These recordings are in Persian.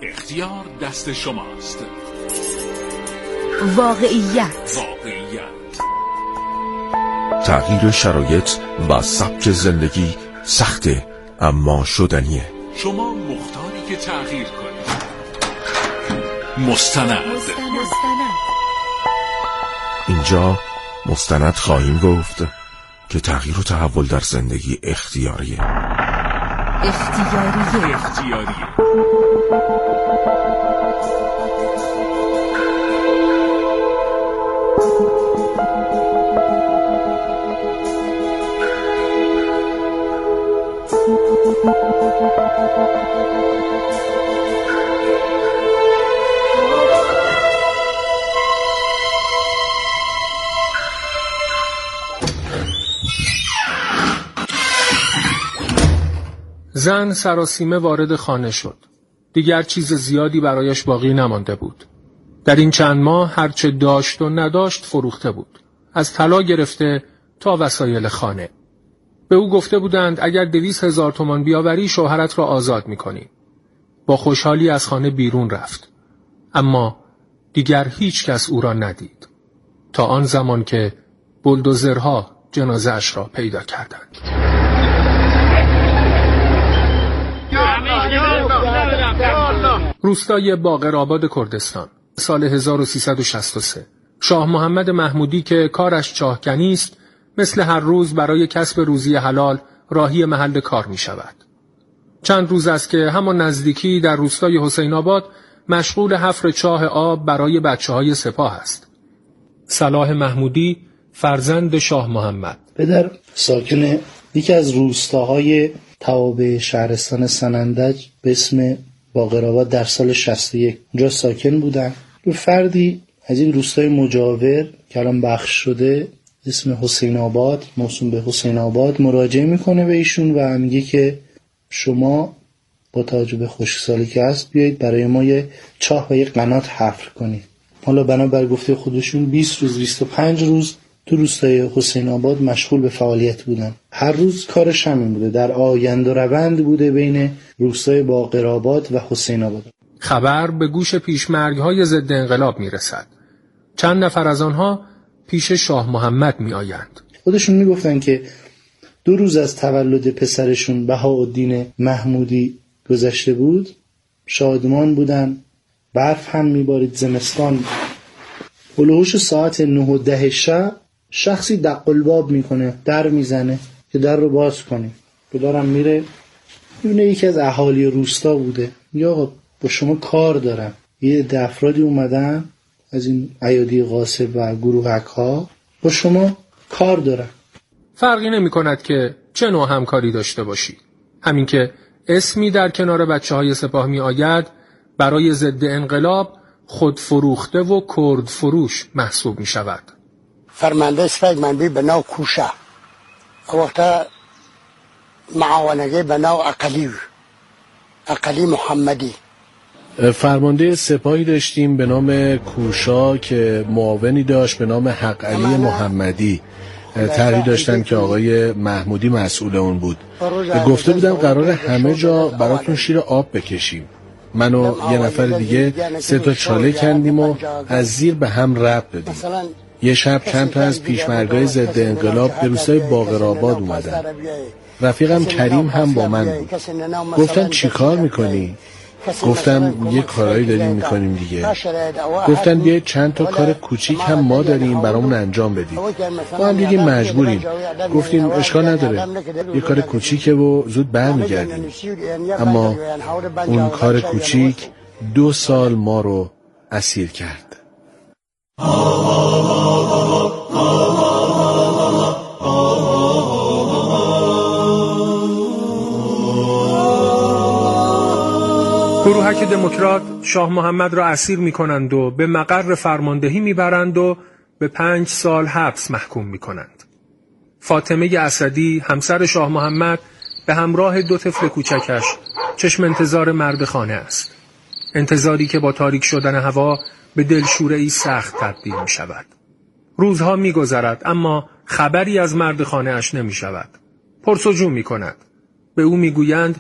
اختیار دست شماست. واقعیت. تغییر شرایط و سبک زندگی سخته اما شدنیه. شما مختاری که تغییر کنید. مستند. اینجا مستند خواهیم گفت که تغییر و تحول در زندگی اختیاریه. زن سراسیمه وارد خانه شد. دیگر چیز زیادی برایش باقی نمانده بود. در این چند ماه هرچه داشت و نداشت فروخته بود. از طلا گرفته تا وسایل خانه. به او گفته بودند اگر 200,000 تومان بیاوری شوهرت را آزاد می‌کنیم. با خوشحالی از خانه بیرون رفت. اما دیگر هیچ کس او را ندید. تا آن زمان که بولدوزرها جنازه‌اش را پیدا کردند. روستای باقرآباد کردستان سال 1363 شاه محمد محمودی که کارش چاهکنی است مثل هر روز برای کسب روزی حلال راهی محل کار می شود. چند روز است که همان نزدیکی در روستای حسین آباد مشغول حفر چاه آب برای بچه‌های سپاه است. صلاح محمودی فرزند شاه محمد، پدر ساکن یکی از روستاهای توابع شهرستان سنندج به اسم باقرآباد در سال 61 اونجا ساکن بودن. به فردی از این روستای مجاور که الان بخش شده اسم حسین آباد، موسوم به حسین آباد، مراجعه میکنه به ایشون و میگه که شما با توجه به خشکسالی که هست بیایید برای ما یه چاه و یه قنات حفر کنید. حالا بنابر گفته خودشون 20 روز 25 روز تو روستای حسین آباد مشغول به فعالیت بودن. هر روز کارش همین بوده، در آیند و روند بوده بین روستای باقرآباد و حسین آباد. خبر به گوش پیشمرگ‌های ضد انقلاب میرسد. چند نفر از آنها پیش شاه محمد می آیند. خودشون می گفتن که 2 روز از تولد پسرشون بهاءالدین محمودی گذشته بود، شادمان بودن، برف هم می بارید، زمستان. هلوهوش ساعت 9 و 10 شب شخصی دق الباب میکنه، در میزنه که در رو باز کنیم. بدارم میره میبینه یکی از اهالی روستا بوده. یا با شما کار دارم. یه ده افرادی اومدن از این ایادی غاصب و گروهک ها، با شما کار دارم. فرقی نمی کند که چه نوع همکاری داشته باشی. همین که اسمی در کنار بچه‌های سپاه می آید برای ضد انقلاب خود فروخته و کرد فروش محسوب می شود. فرمانده سپاه منبی به ناو کوشه، وقتا معاونگه به ناو اقلی محمدی. فرمانده سپاهی داشتیم به نام کوشا که معاونی داشت به نام حق علی محمدی. طرحی داشتن که آقای محمودی مسئول اون بود. گفته بودن قرار همه جا براتون شیر آب بکشیم. من و یه نفر دیگه 3 تا چاله کندیم و از زیر به هم ربط دادیم. یه شب چند تا از پیشمرگای ضد انقلاب به روستای باقرآباد اومدن. رفیقم کریم هم با من بود. گفتن چی کار میکنی؟ گفتم یه کارایی داریم میکنیم دیگه. گفتن بیایید چند تا کار کوچیک هم ما داریم برامون انجام بدید. ما هم دیگه مجبوریم. گفتیم اشکال نداره، یه کار کوچیکه و زود برمیگردیم. اما اون کار کوچیک 2 سال ما رو اسیر کرد. گروهک دموکرات شاه محمد را اسیر می کنند و به مقر فرماندهی می برند و به 5 سال حبس محکوم می کنند. فاطمه اسدی همسر شاه محمد به همراه 2 طفل کوچکش چشم انتظار مرد خانه است. انتظاری که با تاریک شدن هوا به دلشوره‌ای سخت تبدیل می شود. روزها می گذرد اما خبری از مرد خانه اش نمی شود. پرسجو می کند. به او می گویند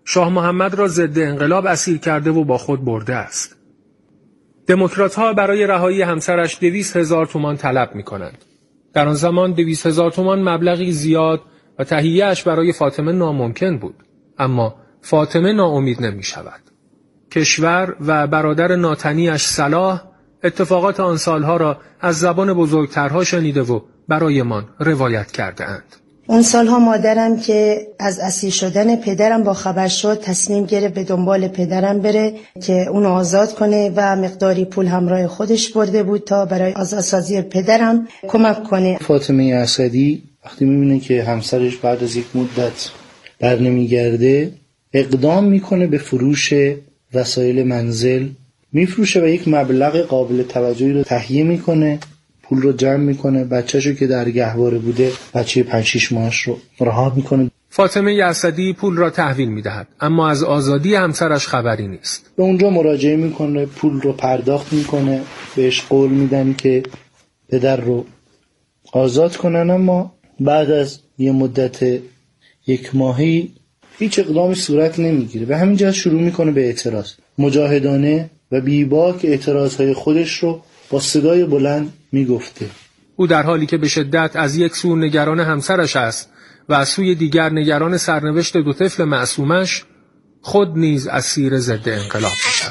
شاه محمد را ضد انقلاب اسیر کرده و با خود برده است. دموکرات‌ها برای رهایی همسرش 200,000 تومان طلب می‌کنند. در آن زمان 200,000 تومان مبلغی زیاد و تهیه‌اش برای فاطمه ناممکن بود. اما فاطمه ناامید نمی‌شود. کشور و برادر ناتنی‌اش صلاح اتفاقات آن سالها را از زبان بزرگترها شنیده و برایمان روایت کرده اند. اون سالها مادرم که از اسیر شدن پدرم با خبر شد تصمیم گرفت به دنبال پدرم بره که اونو آزاد کنه و مقداری پول همراه خودش برده بود تا برای آزادسازی پدرم کمک کنه. فاطمه اسدی وقتی میبینه که همسرش بعد از یک مدت بر نمیگرده اقدام میکنه به فروش وسایل منزل، میفروشه و یک مبلغ قابل توجهی رو تهیه میکنه، پول رو جمع میکنه، بچه‌شو که در گهواره بوده، بچه 5-6 ماهش رو رها میکنه. فاطمه اسدی پول را تحویل میدهد اما از آزادی همسرش خبری نیست. به اونجا مراجعه میکنه، پول رو پرداخت میکنه، بهش قول میدن که پدر رو آزاد کنن، اما بعد از یه مدت 1 ماهی هیچ اقدامی صورت نمیگیره. به همین جهت شروع میکنه به اعتراض مجاهدانه و بیباک اعتراضهای خودش رو با صدای بلند میگفته. او در حالی که به شدت از یک سو نگران همسرش است و از سوی دیگر نگران سرنوشت 2 طفل معصومش، خود نیز اسیر ضد انقلاب می‌شود.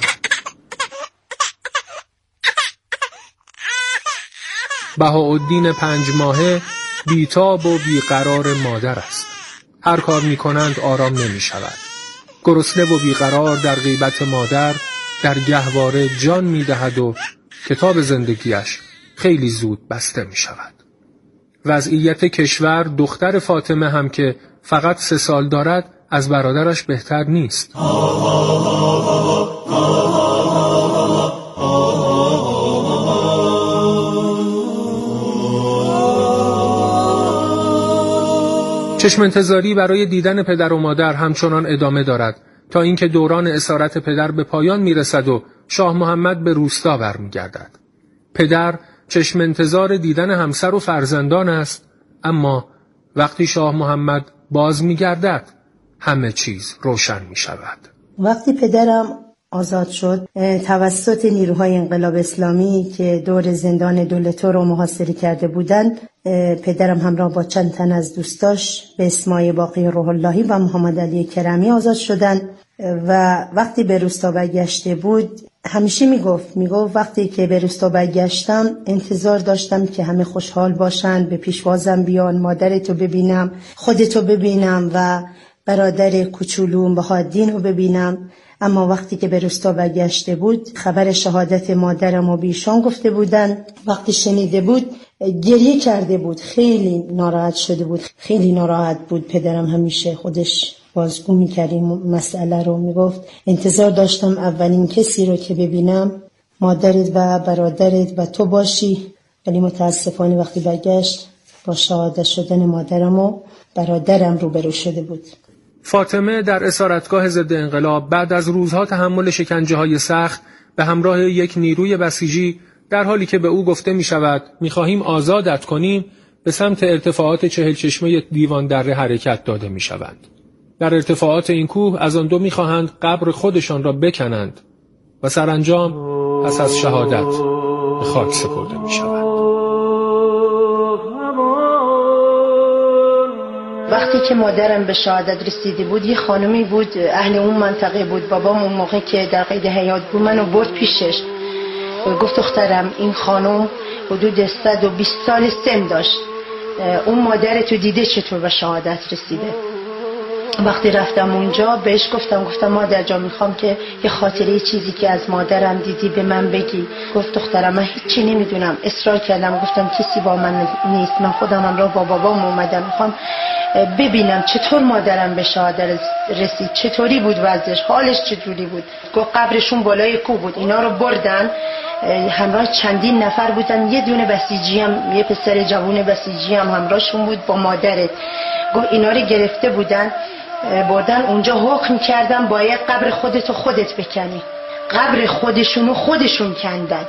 بهاءالدین 5 ماهه بیتاب و بیقرار مادر است. هر کار می‌کنند آرام نمی‌شود. گرسنه و بیقرار در غیبت مادر در گهواره جان می‌دهد و کتاب زندگیش خیلی زود بسته می شود. وضعیت کشور دختر فاطمه هم که فقط 3 سال دارد از برادرش بهتر نیست. چشم انتظاری برای دیدن پدر و مادر همچنان ادامه دارد تا اینکه دوران اسارت پدر به پایان می رسد و شاه محمد به روستا برمیگردد. پدر چشم انتظار دیدن همسر و فرزندان است، اما وقتی شاه محمد باز می‌گردد همه چیز روشن می‌شود. وقتی پدرم آزاد شد توسط نیروهای انقلاب اسلامی که دور زندان دولتو رو محاصره کرده بودند، پدرم همراه با چند تن از دوستاش به اسمای باقی روح اللهی و محمد علی کرمی آزاد شدند و وقتی به روستا برگشته بود همیشه میگفت وقتی که به روستا برگشتم انتظار داشتم که همه خوشحال باشن، به پیشوازم بیان، مادرتو ببینم، خودتو ببینم و برادر کوچولوم بهاءالدین رو ببینم. اما وقتی که به روستا برگشته بود خبر شهادت مادرم رو بیشان گفته بودن. وقتی شنیده بود گریه کرده بود، خیلی ناراحت شده بود، خیلی ناراحت بود. پدرم همیشه خودش بازگو میکرد این مسئله رو، میگفت انتظار داشتم اولین کسی رو که ببینم مادرت و برادرت و تو باشی، ولی متاسفانه وقتی برگشت با شهادت شدن مادرم و برادرم روبرو شده بود. فاطمه در اسارتگاه ضد انقلاب بعد از روزها تحمل شکنجه‌های سخت به همراه یک نیروی بسیجی در حالی که به او گفته می شود می‌خواهیم آزادت کنیم به سمت ارتفاعات 40 چشمه دیوان دره حرکت داده می شوند. در ارتفاعات این کوه از آن 2 می‌خواهند قبر خودشان را بکنند و سرانجام پس از شهادت به خاک سپرده می شوند. وقتی که مادرم به شهادت رسیده بود یه خانمی بود اهل اون منطقه بود. بابام اون موقع که در قید حیات بود منو برد پیشش، گفت دخترم این خانم حدود 120 سال سن داشت، اون مادرتو دیده چطور به شهادت رسیده؟ وقتی رفتم اونجا بهش گفتم مادر جان میخوام که یه خاطره چیزی که از مادرم دیدی به من بگی. گفت دخترم من هیچی نمیدونم. اصرار کردم، گفتم کسی با من نیست، من خودم همراه با بابام اومدم، میخوام ببینم چطور مادرم به شهادت رسید، چطوری بود وضعش، حالش چطوری بود. گفت قبرشون بالای کوه بود، اینا رو بردن همراه چندین نفر بودن، یه دونه بسیجی هم، یه پسر جوون بسیجی هم همراهشون بود با مادرت. گفت اینا رو گرفته بودن بردن اونجا، حکم کردن باید قبر خودتو خودت بکنی. قبر خودشونو خودشون کندن.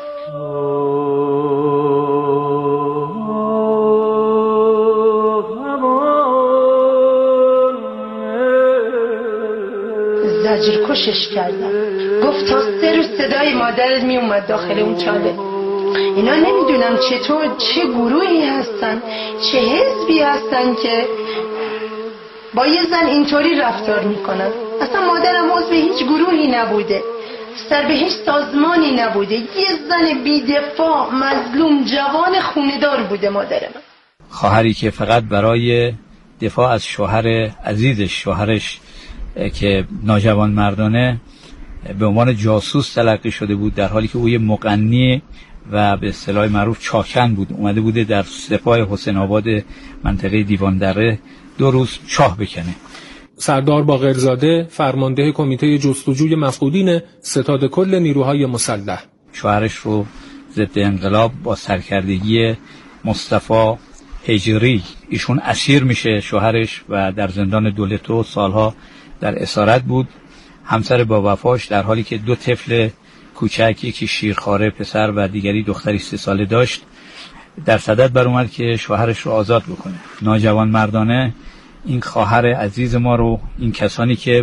زجر کشش کردم. گفت تا 3 روز صدای مادرت می اومد داخل اون چاله. اینا نمیدونم چطور چه گروهی هستن، چه حزبی هستن که با یه زن اینطوری رفتار میکنن. اصلا مادرم عضو هیچ گروهی نبوده، سر به هیچ سازمانی نبوده، یه زن بی‌دفاع مظلوم جوان خونه‌دار بوده مادر من. خواهری که فقط برای دفاع از شوهر عزیزش، شوهرش که ناجوان مردانه به عنوان جاسوس تلقی شده بود، در حالی که او یه مغنی و به اصطلاح معروف چاکن بود، اومده بوده در سپاه حسین آباد منطقه دیوان دره 2 روز چاه بکنه. سردار باقرزاده فرمانده کمیته جستجوی مفقودین ستاد کل نیروهای مسلح، شوهرش رو ضد انقلاب با سرکردگی مصطفی هجری، ایشون اسیر میشه شوهرش و در زندان دولتو سالها در اسارت بود. همسر با وفاش در حالی که 2 طفل کوچک، یکی شیرخواره پسر و دیگری دختری 3 ساله داشت، در صدد بر اومد که شوهرش رو آزاد بکنه. ناجوان مردانه این خواهر عزیز ما رو، این کسانی که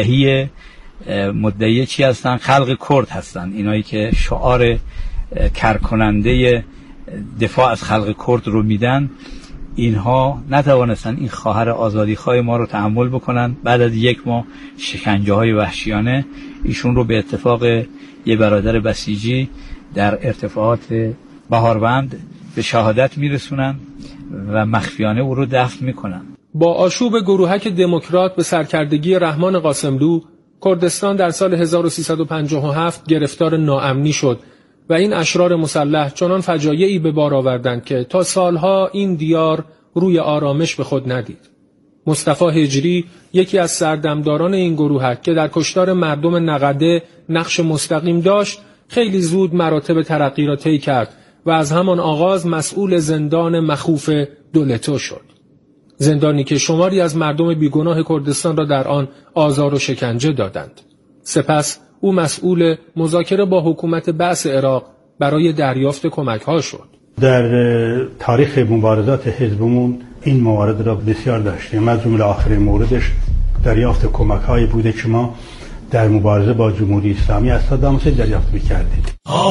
مدعی چی هستن؟ خلق کرد هستن، اینایی که شعار کرکننده دفاع از خلق کرد رو میدن، اینها نتوانستن این خواهر آزادیخواه ما رو تحمل بکنن. بعد از 1 ماه شکنجه های وحشیانه ایشون رو به اتفاق یه برادر بسیجی در ارتفاعات بهاروند به شهادت میرسونن و مخفیانه او رو دفن میکنن. با آشوب گروهک دموکرات به سرکردگی رحمان قاسملو، کردستان در سال 1357 گرفتار ناامنی شد و این اشرار مسلح چنان فجایعی به بار آوردند که تا سالها این دیار روی آرامش به خود ندید. مصطفی هجری یکی از سردمداران این گروهک که در کشتار مردم نقده نقش مستقیم داشت، خیلی زود مراتب ترقی را طی کرد و از همان آغاز مسئول زندان مخوف دولتو شد. زندانی که شماری از مردم بیگناه کردستان را در آن آزار و شکنجه دادند. سپس او مسئول مذاکره با حکومت بعث عراق برای دریافت کمک‌ها شد. در تاریخ مبارزات حزبمون این موارد را بسیار داشتیم. از جمله آخرین موردش دریافت کمک‌هایی بوده که ما در مبارزه با جمهوری اسلامی از صدام حسین دریافت می‌کردیم.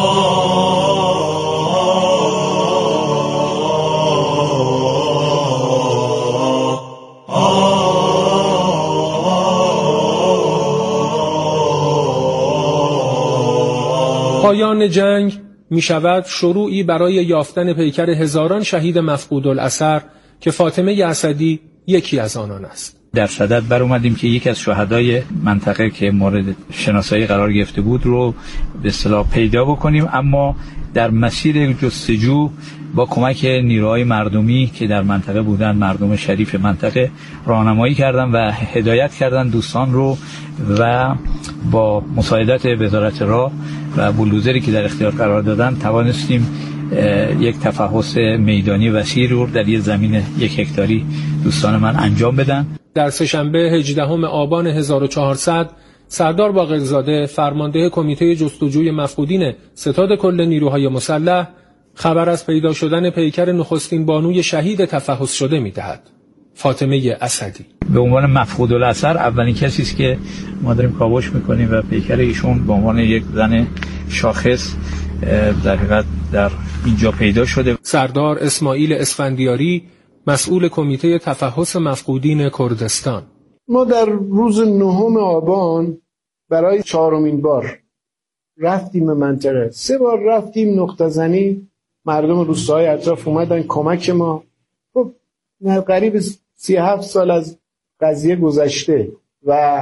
پایان جنگ می شود شروعی برای یافتن پیکر هزاران شهید مفقود الاثر که فاطمه اسدی یکی از آنان است. در صدد بر اومدیم که یکی از شهدای منطقه که مورد شناسایی قرار گرفته بود رو به اصطلاح پیدا بکنیم، اما در مسیر جستجو با کمک نیروهای مردمی که در منطقه بودن، مردم شریف منطقه، راهنمایی کردن و هدایت کردن دوستان رو و با مساعدت وزارت راه و بولدوزری که در اختیار قرار دادن توانستیم یک تفحص میدانی وسیعی رو در یک زمین 1 هکتاری دوستان من انجام بدن. در سه‌شنبه 18 آبان 1400 سردار باقرزاده فرمانده کمیته جستجوی مفقودین ستاد کل نیروهای مسلح خبر از پیدا شدن پیکر نخستین بانوی شهید تفحص شده می‌دهد. فاطمه اسدی به عنوان مفقود الاثر اولین کسی است که ما داریم کاوش می‌کنیم و پیکر ایشون به عنوان یک زن شاخص در حقیقت در اینجا پیدا شده. سردار اسماعیل اسفندیاری مسئول کمیته تفحص مفقودین کردستان: ما در روز 9 آبان برای 4مین بار رفتیم به منطقه. 3 بار رفتیم نقطه زنی، مردم روستاهای اطراف اومدن کمک ما. خب قریب 37 سال از قضیه گذشته و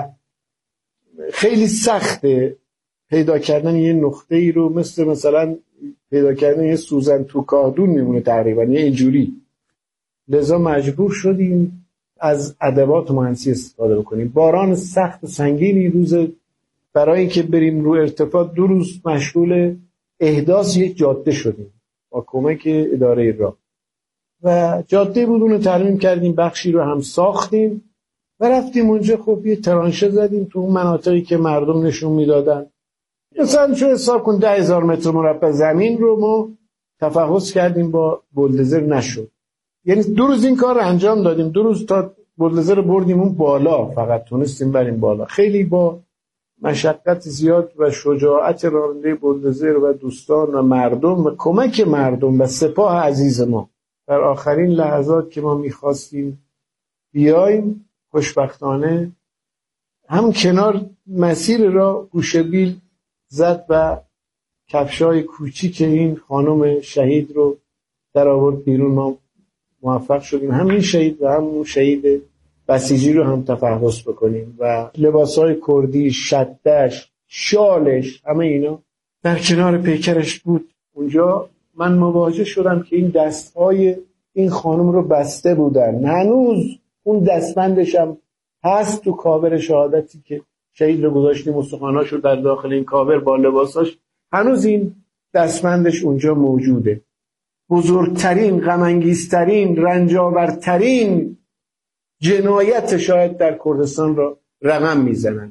خیلی سخته پیدا کردن یه نقطه ای رو مثلا پیدا کردن یه سوزن تو کادون میمونه تقریبا یه اینجوری. لذا مجبور شدیم از ادوات مهندسی استفاده بکنیم. باران سخت و سنگینی روز برای اینکه بریم رو ارتفاع 2 روز مشغول احداث یک جاده شدیم با کمک اداره راه و جاده بود، اونو ترمیم کردیم، بخشی رو هم ساختیم و رفتیم اونجا. خب یه ترانشه زدیم تو اون مناطقی که مردم نشون میدادن. مثلا شو حساب کن 10,000 متر مربع زمین رو ما تفحص کردیم، با بولدوزر نشد. یعنی 2 روز این کار رو انجام دادیم، 2 روز تا بولدوزر رو بردیم اون بالا، فقط تونستیم بریم بالا. خیلی با مشقت زیاد و شجاعت راننده بولدوزر و دوستان و مردم و کمک مردم و سپاه عزیز ما در آخرین لحظات که ما میخواستیم بیایم، خوشبختانه هم کنار مسیر را گوشه‌بیل زد و کفشای کوچیک این خانم شهید رو در آورد بیرون. ما موفق شدیم همین شهید و همون شهید بسیجی رو هم تفحص بکنیم و لباسای کردی، شدش، شالش، همه اینا در کنار پیکرش بود. اونجا من مواجه شدم که این دستهای این خانم رو بسته بودن، هنوز اون دستبندش هم هست تو کاور شهادتی که شهید رو گذاشتیم، استخواناش رو در داخل این کاور با لباساش، هنوز این دستبندش اونجا موجوده. بزرگترین، غم‌انگیزترین، رنج‌آورترین جنایت شاید در کردستان را رقم میزنن.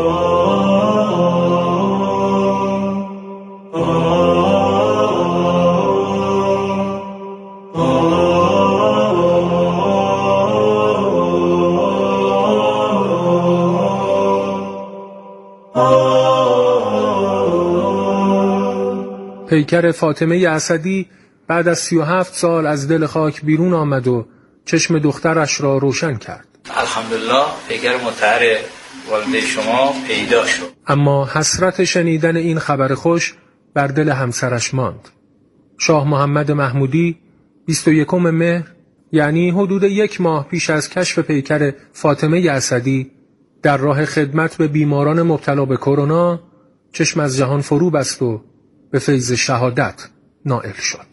پیکر فاطمه اسدی بعد از 37 سال از دل خاک بیرون آمد و چشم دخترش را روشن کرد. الحمدلله پیکر مطهر والده شما پیدا شد. اما حسرت شنیدن این خبر خوش بر دل همسرش ماند. شاه محمد محمودی 21 مهر، یعنی حدود 1 ماه پیش از کشف پیکر فاطمه اسدی، در راه خدمت به بیماران مبتلا به کرونا چشم از جهان فرو بست و به فیض شهادت نائل شد.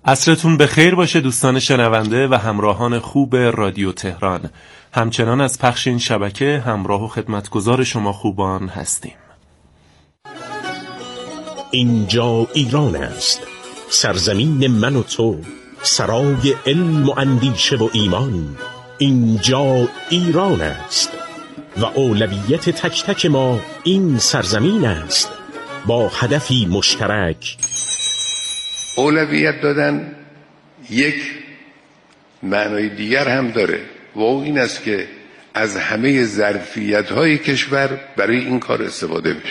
عصرتون بخیر باشه دوستان شنونده و همراهان خوب رادیو تهران. همچنان از پخش این شبکه همراه و خدمتگزار شما خوبان هستیم. اینجا ایران است، سرزمین من و تو، سرای علم و اندیشه و ایمان. اینجا ایران است و اولویت تک تک ما این سرزمین است، با هدفی مشترک. اولویت دادن یک معنای دیگر هم داره و این است که از همه ظرفیت‌های کشور برای این کار استفاده بشه.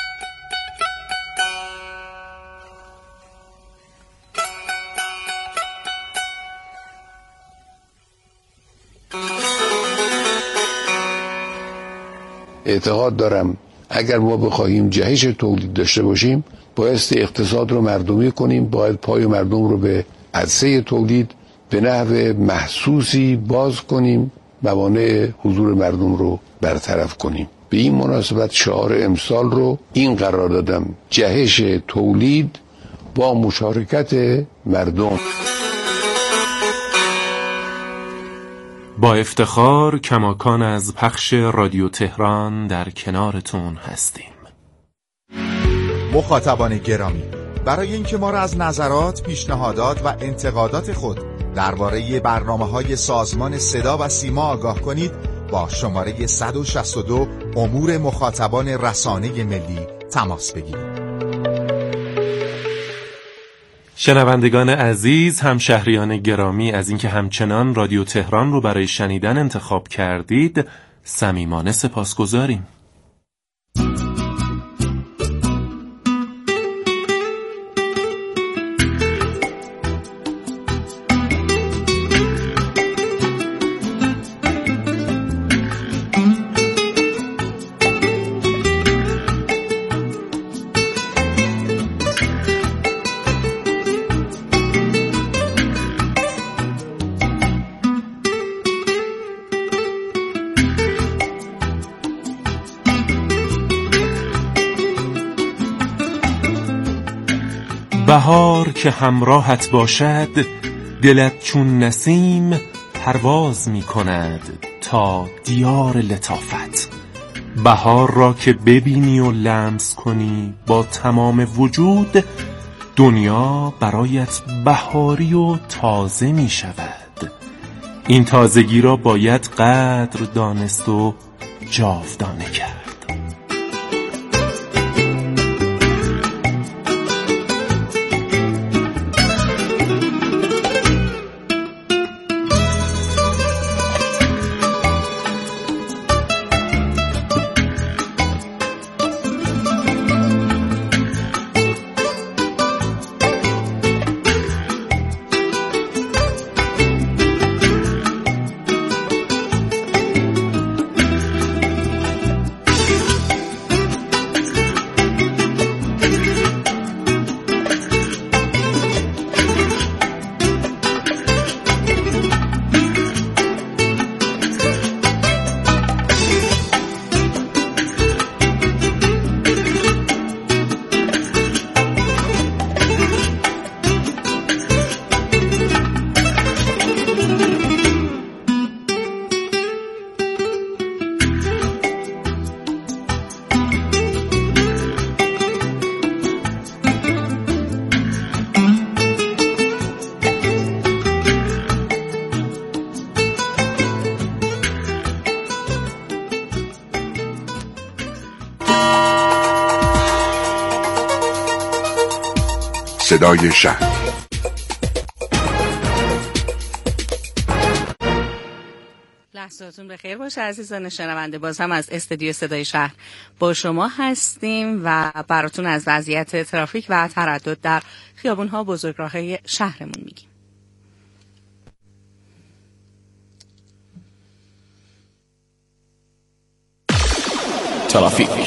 اعتقاد دارم اگر ما بخواهیم جهش تولید داشته باشیم، بایستی اقتصاد رو مردمی کنیم، باید پای مردم رو به عرصه تولید به نحو محسوسی باز کنیم، موانع حضور مردم رو برطرف کنیم. به این مناسبت شعار امسال رو این قرار دادم: جهش تولید با مشارکت مردم. با افتخار کماکان از پخش رادیو تهران در کنارتون هستیم. مخاطبان گرامی، برای اینکه ما را از نظرات، پیشنهادات و انتقادات خود درباره برنامه‌های سازمان صدا و سیما آگاه کنید، با شماره 162 امور مخاطبان رسانه ملی تماس بگیرید. شنوندگان عزیز، همشهریان گرامی، از اینکه همچنان رادیو تهران رو برای شنیدن انتخاب کردید صمیمانه سپاسگزاریم. بهار که همراهت باشد، دلت چون نسیم پرواز می کند تا دیار لطافت. بهار را که ببینی و لمس کنی با تمام وجود، دنیا برایت بهاری و تازه می شود. این تازگی را باید قدر دانست و جاودانه کرد. صدای شهر. لحظاتون بخیر باشه عزیزان شنونده. باز هم از استودیو صدای شهر با شما هستیم و براتون از وضعیت ترافیک و تردد در خیابون‌ها بزرگراه‌های شهرمون میگیم. ترافیک.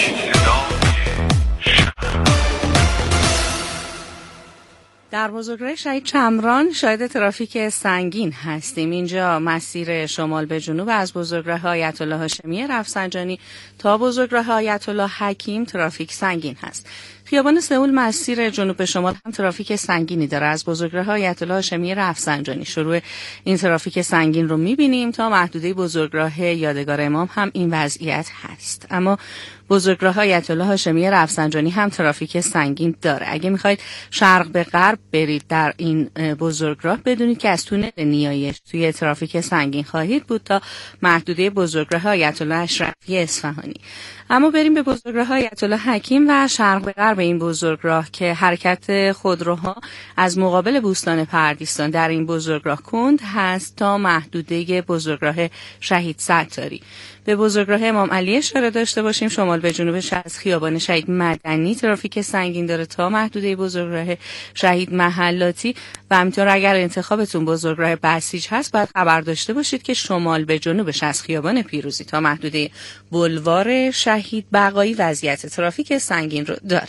در بزرگراه شهید چمران شاهد ترافیک سنگین هستیم. اینجا مسیر شمال به جنوب از بزرگراه آیت الله هاشمی رفسنجانی تا بزرگراه آیت الله حکیم ترافیک سنگین هست. خیابان سئول مسیر جنوب به شمال هم ترافیک سنگینی داره. از بزرگراه آیت الله هاشمی رفسنجانی شروع این ترافیک سنگین رو می‌بینیم تا محدوده بزرگراه یادگار امام هم این وضعیت هست. اما بزرگراه آیت الله هاشمی رفسنجانی هم ترافیک سنگین داره. اگه میخواید شرق به غرب برید در این بزرگراه بدونید که از تونل نیایش توی ترافیک سنگین خواهید بود تا محدوده بزرگراه آیت الله اشرفی اصفهانی. اما بریم به بزرگراه آیت الله حکیم و شرق به غرب این بزرگراه که حرکت خودروها از مقابل بوستان پردیستان در این بزرگراه کند هست تا محدوده بزرگراه شهید ستاری. به بزرگراه امام علی اشاره داشته باشیم. شمال به جنوبش از خیابان شهید مدنی ترافیک سنگین داره تا محدوده بزرگراه شهید محلاتی و همینطور اگر انتخابتون بزرگراه بسیج هست باید خبر داشته باشید که شمال به جنوبش از خیابان پیروزی تا محدوده بولوار شهید بقایی وضعیت ترافیک سنگین رو داره.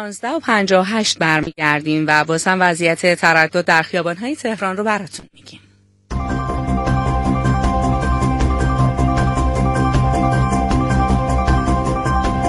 16:58 برمیگردیم و باز هم وضعیت تردد در خیابان‌های تهران رو براتون میگیم.